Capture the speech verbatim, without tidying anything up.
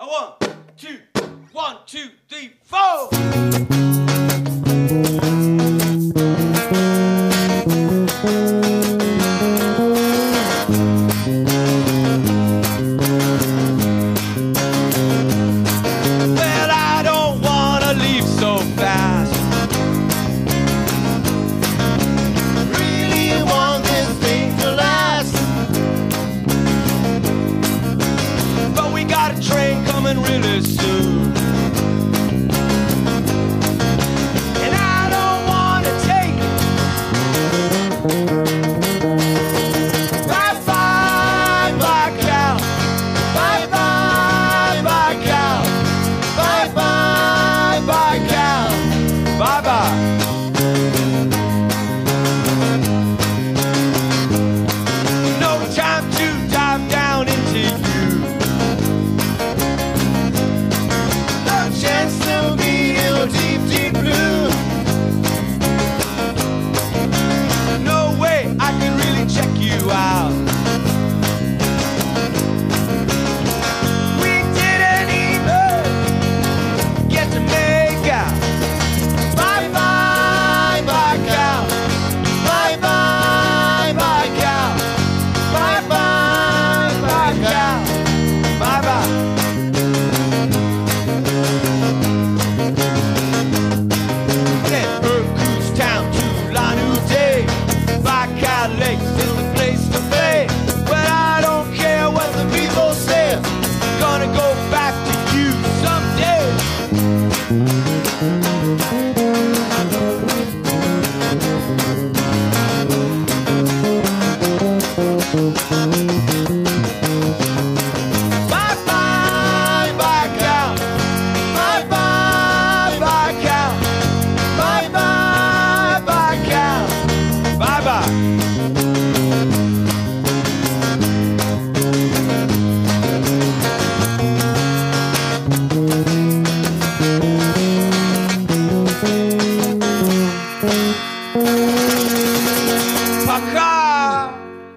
one, two, one, two, three, four. Well, I don't wanna leave so fast. Really want this thing to last. But we got a train coming really soon.